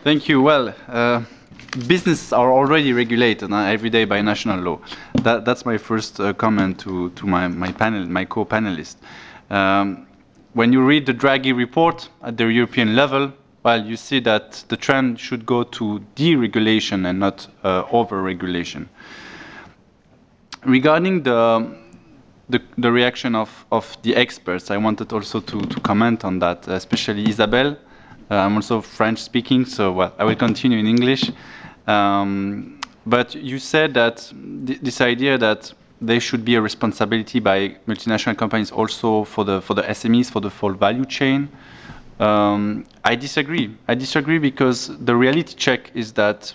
Thank you. Well, businesses are already regulated every day by national law. That's my first comment to my panel, my co-panelist. When you read the Draghi report at the European level, well, you see that the trend should go to deregulation and not over-regulation. Regarding the reaction of the experts, I wanted also to comment on that, especially Isabelle. I'm also French speaking, so well, I will continue in English. But you said that this idea that there should be a responsibility by multinational companies also for the SMEs, for the full value chain. I disagree. I disagree because the reality check is that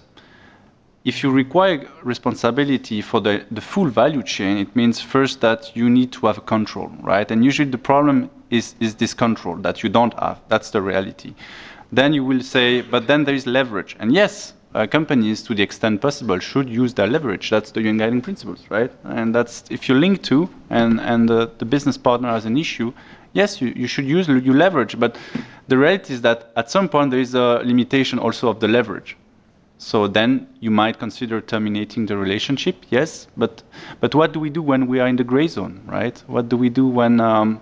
if you require responsibility for the full value chain, it means first that you need to have control, right? And usually the problem is this control that you don't have. That's the reality. Then you will say, but then there is leverage. And yes, companies, to the extent possible, should use their leverage. That's the UN Guiding Principles, right? And that's, if you link to, and the business partner has an issue, yes, you should use your leverage. But the reality is that at some point there is a limitation also of the leverage. So then you might consider terminating the relationship, yes, but what do we do when we are in the gray zone, right? What do we do when,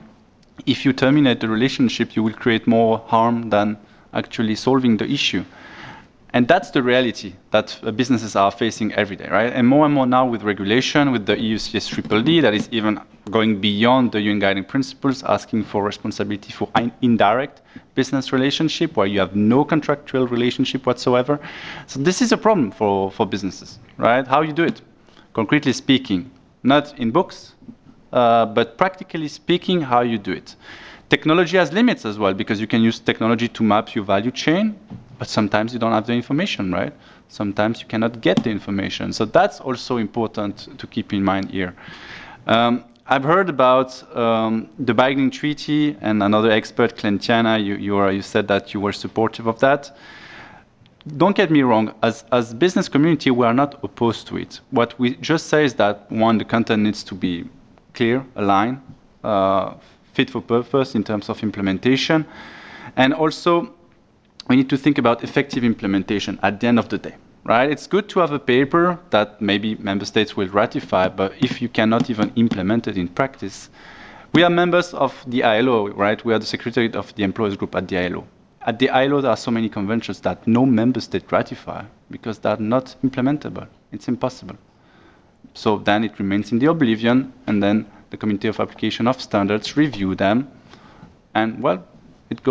if you terminate the relationship, you will create more harm than actually solving the issue? And that's the reality that businesses are facing every day, right? And more now with regulation, with the EU CSDDD, that is even going beyond the UN Guiding Principles, asking for responsibility for indirect business relationship, where you have no contractual relationship whatsoever. So this is a problem for businesses, right? How you do it, concretely speaking, not in books, but practically speaking, how you do it. Technology has limits as well, because you can use technology to map your value chain, but sometimes you don't have the information, right? Sometimes you cannot get the information. So that's also important to keep in mind here. I've heard about the Binding Treaty, and another expert, Clentiana, you said that you were supportive of that. Don't get me wrong, as business community, we are not opposed to it. What we just say is that, one, the content needs to be clear, aligned, fit for purpose in terms of implementation. And also, we need to think about effective implementation at the end of the day, right? It's good to have a paper that maybe member states will ratify, but if you cannot even implement it in practice, we are members of the ILO, right? We are the secretariat of the employers group at the ILO. At the ILO, there are so many conventions that no member state ratify because they're not implementable. It's impossible. So then it remains in the oblivion, and then the Committee of Application of Standards review them, and well, it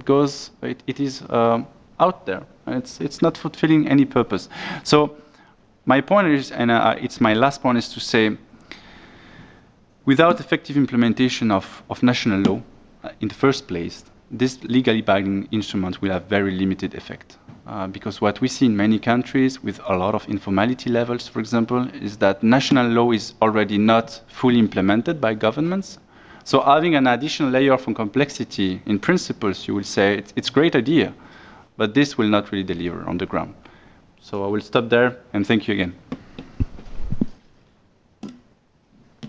is out there. It's not fulfilling any purpose. So my point is, and it's my last point, is to say, without effective implementation of national law in the first place, this legally binding instrument will have very limited effect. Because what we see in many countries with a lot of informality levels, for example, is that national law is already not fully implemented by governments. So having an additional layer of complexity in principles, you will say it's a great idea, but this will not really deliver on the ground. So I will stop there, and thank you again.